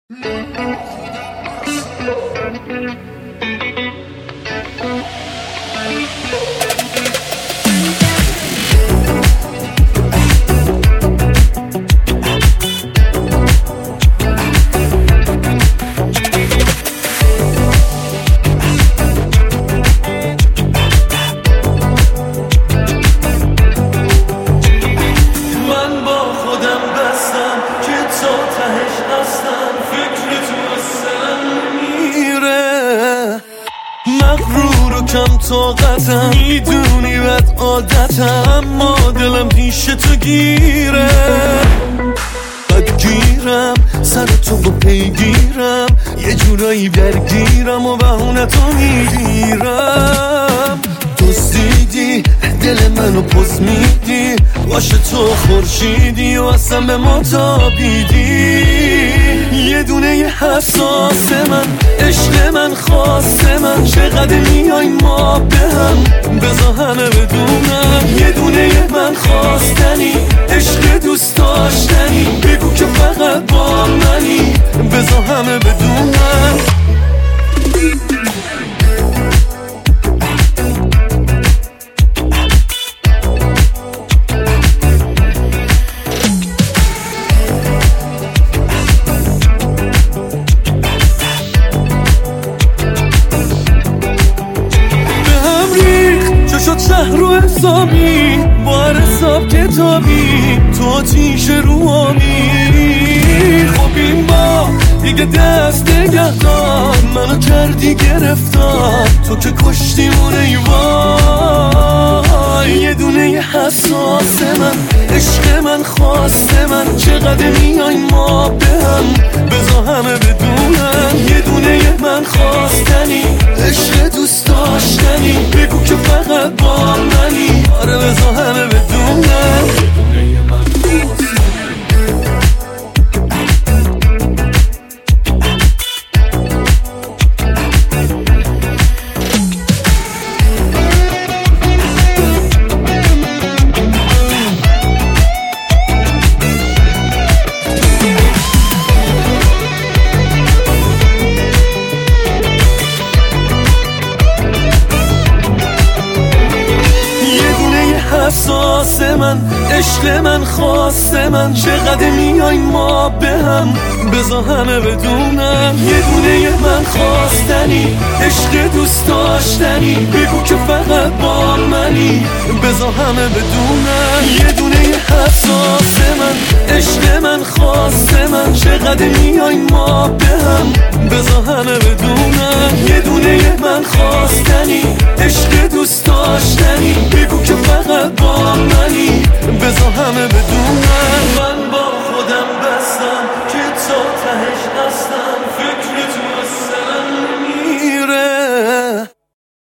مغرور و کم طاقتم، میدونی بد عادتم، اما دلم پیش تو گیره. بدگیرم سر تو با پیگیرم، یه جورایی درگیرم و بهونه تو میگیرم. دزدیدی دل منو پس میدی، باشه تو خورشیدی و اصلا به ما تابیدی. یه دونه یه حساس من، عشق من، خواست من، چقدر میای ما به هم، بذار همه بدونم. یه دونه یه من خواستنی، عشق دوست داشتنی، بگو که فقط با منی، بذار همه بدونم. شد شهر و حسابی، با هر حساب کتابی، تو آتیش رو آبی. خب این با دیگه دست نگه دار، منو کردی گرفتار، تو که کشتی اون ایوان. یه دونه یه حساس من، عشق من، خواست من، چقدر میای ما به هم، بذار همه بدونم. یه دونه یه من خواستنی، عشق دوست داشتنی، بگو که فقط با منی، آره بذار همه بدونم. حساس من، عشق من، خواست من، چقدر میای ما به هم، بذار همه بدونم. یه دونه یه من خواستنی، عشق دوست داشتنی، بگو که فقط با منی، بذار همه بدونم. یه دونه یه حساس من، عشق من، خواست من، چقدر میای ما به هم، بذار همه بدونم. یه دونه یه من خواستنی، عشق دوست داشتنی،